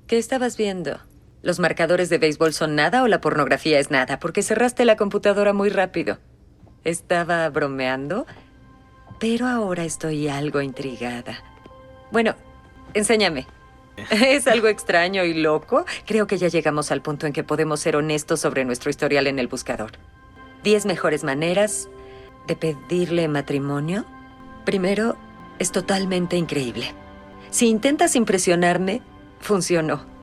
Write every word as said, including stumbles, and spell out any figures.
¿Qué estabas viendo? ¿Los marcadores de béisbol son nada o la pornografía es nada? Porque cerraste la computadora muy rápido. Estaba bromeando, pero ahora estoy algo intrigada. Bueno, enséñame. ¿Es algo extraño y loco? Creo que ya llegamos al punto en que podemos ser honestos sobre nuestro historial en el buscador. Diez mejores maneras de pedirle matrimonio. Primero, es totalmente increíble. Si intentas impresionarme, funcionó.